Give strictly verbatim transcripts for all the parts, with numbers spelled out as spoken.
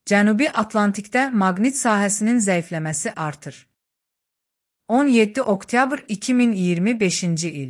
Cənubi Atlantikdə maqnit sahəsinin zəifləməsi artır. on yeddi oktyabr iki min iyirmi beşinci il.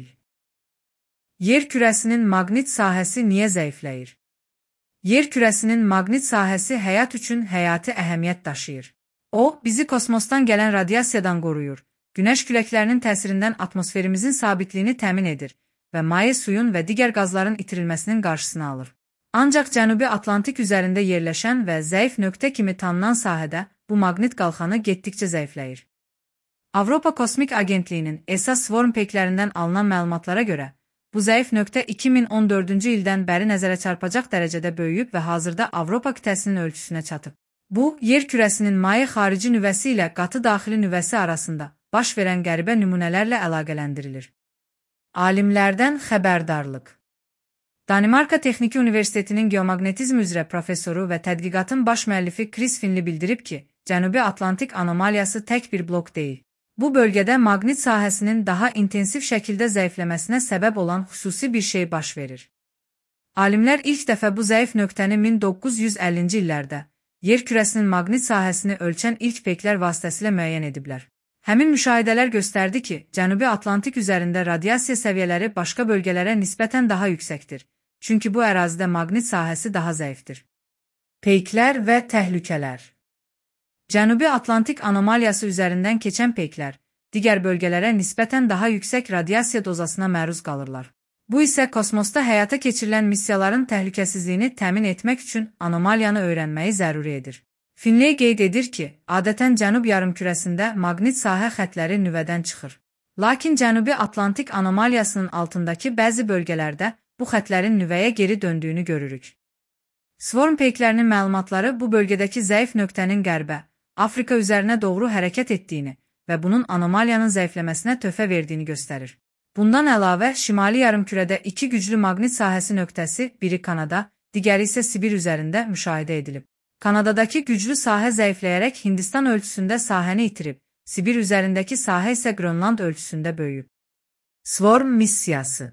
Yer kürəsinin maqnit sahəsi niyə zəifləyir? Yer kürəsinin maqnit sahəsi həyat üçün həyati əhəmiyyət daşıyır. O, bizi kosmosdan gələn radiasiyadan qoruyur, günəş küləklərinin təsirindən atmosferimizin sabitliyini təmin edir və maye suyun və digər qazların itirilməsinin qarşısını alır. Ancaq Cənubi Atlantik üzərində yerləşən və zəif nöqtə kimi tanınan sahədə bu maqnit qalxanı getdikcə zəifləyir. Avropa Kosmik Agentliyinin E S A Swarm peyklərindən alınan məlumatlara görə, bu zəif nöqtə iki min on dördüncü ildən bəri nəzərə çarpacaq dərəcədə böyüyüb və hazırda Avropa qitəsinin ölçüsünə çatıb. Bu, yer kürəsinin maye xarici nüvəsi ilə qatı daxili nüvəsi arasında baş verən qəribə nümunələrlə əlaqələndirilir. Alimlərdən xəbərdarlıq. Danimarka Texniki Universitetinin geomaqnetizm üzrə professoru və tədqiqatın baş müəllifi Chris Finley bildirib ki, Cənubi Atlantik anomaliyası tək bir blok deyil. Bu bölgədə maqnit sahəsinin daha intensiv şəkildə zəifləməsinə səbəb olan xüsusi bir şey baş verir. Alimlər ilk dəfə bu zəif nöqtəni min doqquz yüz əllinci illərdə yer kürəsinin maqnit sahəsini ölçən ilk peyklər vasitəsilə müəyyən ediblər. Həmin müşahidələr göstərdi ki, Cənubi Atlantik üzərində radiasiya səviyyələri başqa bölgələrə nisbətən daha yüksəkdir, çünki bu ərazidə maqnit sahəsi daha zəifdir. Peyklər və təhlükələr. Cənubi Atlantik anomaliyası üzərindən keçən peyklər, digər bölgələrə nisbətən daha yüksək radiasiya dozasına məruz qalırlar. Bu isə kosmosda həyata keçirilən missiyaların təhlükəsizliyini təmin etmək üçün anomaliyanı öyrənməyi zəruri edir. Finley qeyd edir ki, adətən Cənub yarımkürəsində maqnit sahə xətləri nüvədən çıxır. Lakin Cənubi Atlantik anomaliyasının altındakı bəzi bölgələrdə bu xətlərin nüvəyə geri döndüyünü görürük. Swarm peyklərinin məlumatları bu bölgədəki zəif nöqtənin qərbə, Afrika üzərinə doğru hərəkət etdiyini və bunun anomaliyanın zəifləməsinə töhfə verdiyini göstərir. Bundan əlavə, şimali yarımkürədə iki güclü maqnit sahəsi nöqtəsi, biri Kanada, digəri isə Sibir üzərində müşahidə edilib. Kanadadakı güclü sahə zəifləyərək Hindistan ölçüsündə sahəni itirib, Sibir üzərindəki sahə isə Qrönland ölçüsündə böyüyüb. Swarm missiyası.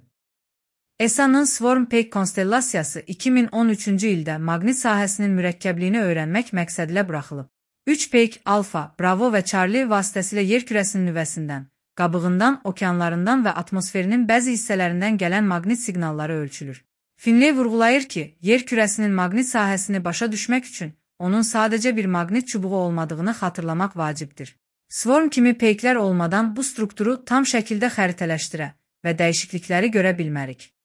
E S A-nın Swarm Peak konstellasiyası iki min on üçüncü ildə maqnit sahəsinin mürəkkəbliyini öyrənmək məqsədilə buraxılıb. üç peik Alfa, Bravo və Charlie vasitəsilə yer kürəsinin nüvəsindən, qabığından, okeanlarından və atmosferinin bəzi hissələrindən gələn maqnit siqnalları ölçülür. Finley vurğulayır ki, yer kürəsinin maqnit sahəsini başa düşmək üçün onun sadəcə bir maqnit çubuğu olmadığını xatırlamaq vacibdir. Swarm kimi peyklər olmadan bu strukturu tam şəkildə xəritələşdirə və dəyişiklikləri görə bilmərik.